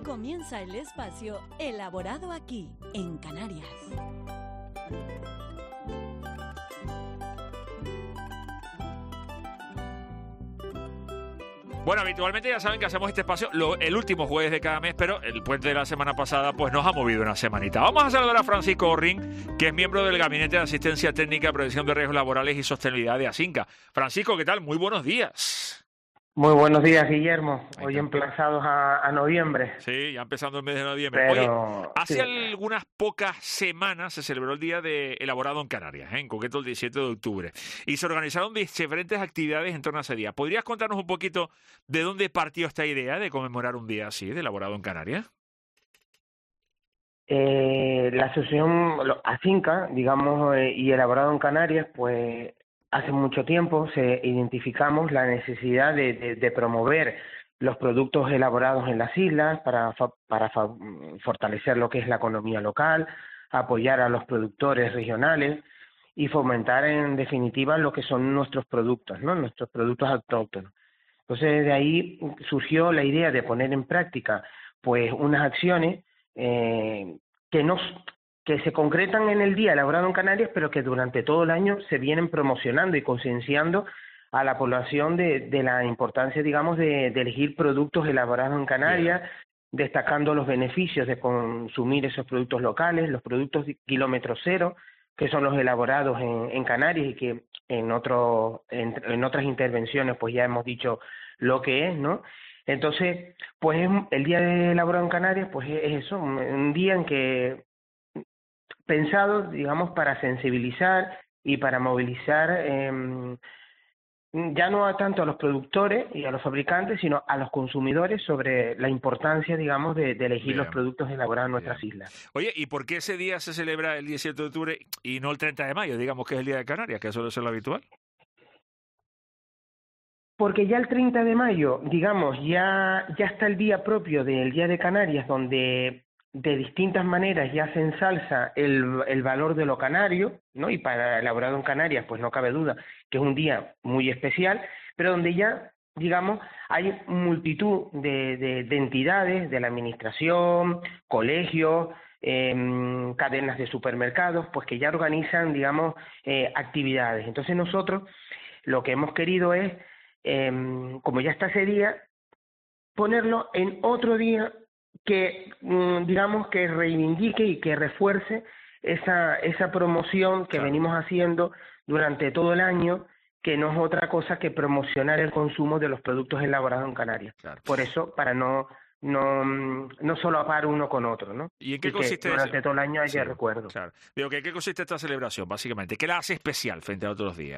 Comienza el espacio elaborado aquí, en Canarias. Bueno, habitualmente ya saben que hacemos este espacio el último jueves de cada mes, pero el puente de la semana pasada pues nos ha movido una semanita. Vamos a saludar a Francisco Orrín, que es miembro del Gabinete de Asistencia Técnica, Prevención de Riesgos Laborales y Sostenibilidad de Asinca. Francisco, ¿qué tal? Muy buenos días. Muy buenos días, Guillermo. Hoy emplazados a noviembre. Sí, ya empezando el mes de noviembre. Pero, oye, hace algunas pocas semanas se celebró el Día de Elaborado en Canarias, en concreto el 17 de octubre, y se organizaron diferentes actividades en torno a ese día. ¿Podrías contarnos un poquito de dónde partió esta idea de conmemorar un día así, de Elaborado en Canarias? La asociación Asinca, digamos, y Elaborado en Canarias, pues hace mucho tiempo identificamos la necesidad de promover los productos elaborados en las islas para fortalecer lo que es la economía local, apoyar a los productores regionales y fomentar en definitiva lo que son nuestros productos, ¿no? Nuestros productos autóctonos. Entonces de ahí surgió la idea de poner en práctica pues unas acciones que se concretan en el día elaborado en Canarias, pero que durante todo el año se vienen promocionando y concienciando a la población de la importancia, digamos, de elegir productos elaborados en Canarias, destacando los beneficios de consumir esos productos locales, los productos de kilómetro cero, que son los elaborados en Canarias y que en otras intervenciones pues ya hemos dicho lo que es, ¿no? Entonces, pues el Día de Elaborado en Canarias pues es eso, un día en que pensado, digamos, para sensibilizar y para movilizar ya no tanto a los productores y a los fabricantes, sino a los consumidores sobre la importancia, digamos, de elegir los productos elaborados en nuestras islas. Oye, ¿y por qué ese día se celebra el 17 de octubre y no el 30 de mayo, digamos que es el Día de Canarias, que suele ser lo habitual? Porque ya el 30 de mayo, digamos, ya está el día propio del Día de Canarias, donde de distintas maneras ya se ensalza el valor de lo canario, ¿no? Y para elaborado en Canarias, pues no cabe duda que es un día muy especial, pero donde ya, digamos, hay multitud de entidades de la administración, colegios, cadenas de supermercados, pues que ya organizan, digamos, actividades. Entonces nosotros lo que hemos querido es, como ya está ese día, ponerlo en otro día que, digamos, que reivindique y que refuerce esa promoción que venimos haciendo durante todo el año, que no es otra cosa que promocionar el consumo de los productos elaborados en Canarias. Claro. Por eso, para no solapar uno con otro, ¿no? ¿Y en qué consiste durante todo el año haya recuerdo. Claro. Digo, ¿qué consiste esta celebración, básicamente? ¿Qué la hace especial frente a otros días?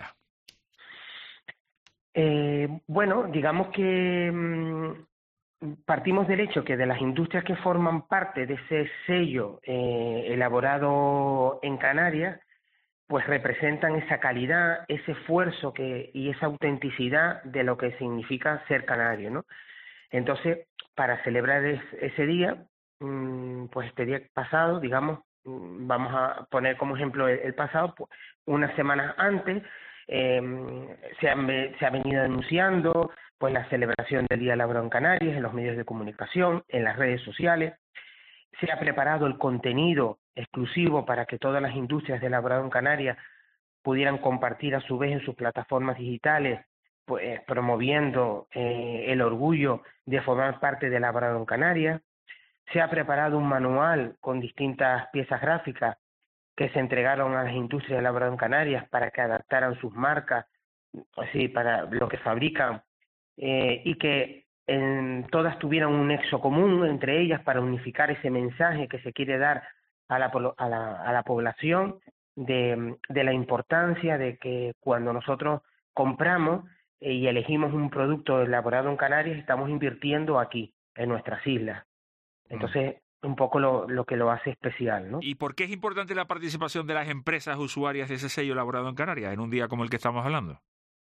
Bueno, digamos que partimos del hecho que de las industrias que forman parte de ese sello elaborado en Canarias, pues representan esa calidad, ese esfuerzo y esa autenticidad de lo que significa ser canario, ¿no? Entonces, para celebrar ese día, pues este día pasado, digamos, vamos a poner como ejemplo el pasado, pues unas semanas antes, se ha venido anunciando pues la celebración del Día Elaborado en Canarias en los medios de comunicación, en las redes sociales. Se ha preparado el contenido exclusivo para que todas las industrias de elaborado en Canarias pudieran compartir a su vez en sus plataformas digitales, pues promoviendo el orgullo de formar parte de elaborado en Canarias. Se ha preparado un manual con distintas piezas gráficas que se entregaron a las industrias de elaborado en Canarias para que adaptaran sus marcas, así, para lo que fabrican, y que todas tuvieran un nexo común entre ellas para unificar ese mensaje que se quiere dar a la población de la importancia de que cuando nosotros compramos y elegimos un producto elaborado en Canarias, estamos invirtiendo aquí, en nuestras islas. Entonces, un poco lo que lo hace especial, ¿no? ¿Y por qué es importante la participación de las empresas usuarias de ese sello elaborado en Canarias en un día como el que estamos hablando?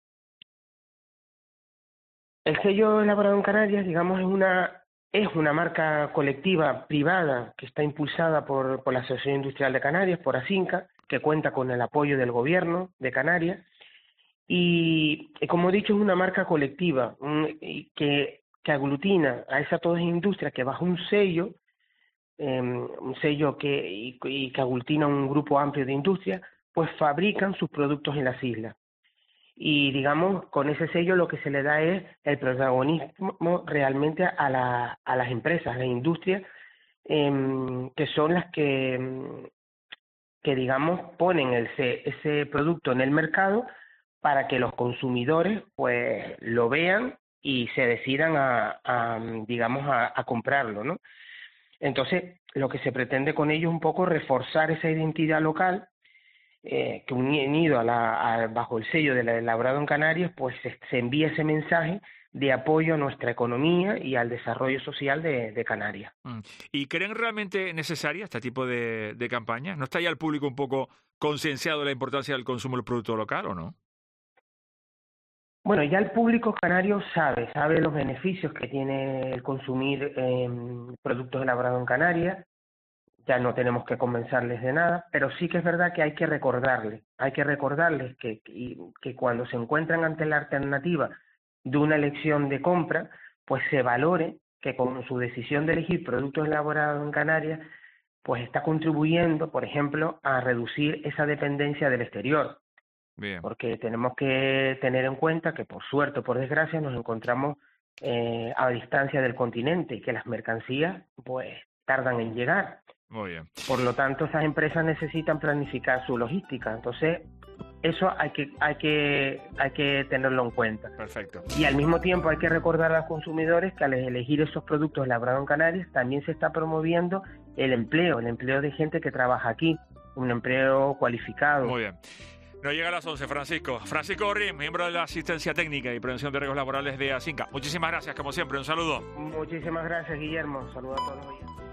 El sello elaborado en Canarias, digamos, es una marca colectiva privada que está impulsada por la Asociación Industrial de Canarias, por Asinca, que cuenta con el apoyo del gobierno de Canarias. Y como he dicho, es una marca colectiva que que aglutina a todas esas industrias que bajo un sello y que aglutina un grupo amplio de industrias, pues fabrican sus productos en las islas. Y digamos, con ese sello lo que se le da es el protagonismo realmente a las empresas, a las industrias, que son las que digamos ponen ese producto en el mercado para que los consumidores pues lo vean y se decidan a comprarlo, ¿no? Entonces, lo que se pretende con ello es un poco reforzar esa identidad local, que unido bajo el sello del elaborado en Canarias, pues se envía ese mensaje de apoyo a nuestra economía y al desarrollo social de Canarias. ¿Y creen realmente necesaria este tipo de campañas? ¿No está ya el público un poco concienciado de la importancia del consumo del producto local o no? Bueno, ya el público canario sabe los beneficios que tiene el consumir productos elaborados en Canarias. Ya no tenemos que convencerles de nada, pero sí que es verdad que hay que recordarles que cuando se encuentran ante la alternativa de una elección de compra, pues se valore que con su decisión de elegir productos elaborados en Canarias, pues está contribuyendo, por ejemplo, a reducir esa dependencia del exterior. Bien. Porque tenemos que tener en cuenta que, por suerte o por desgracia, nos encontramos a distancia del continente y que las mercancías pues tardan en llegar. Muy bien. Por lo tanto, esas empresas necesitan planificar su logística. Entonces, eso hay que tenerlo en cuenta. Perfecto. Y al mismo tiempo hay que recordar a los consumidores que al elegir esos productos elaborados en Canarias también se está promoviendo el empleo de gente que trabaja aquí, un empleo cualificado. Muy bien. Nos llega a las 11, Francisco. Francisco Orrín, miembro de la Asistencia Técnica y Prevención de Riesgos Laborales de ASINCA. Muchísimas gracias, como siempre. Un saludo. Muchísimas gracias, Guillermo. Saludos a todos los oyentes.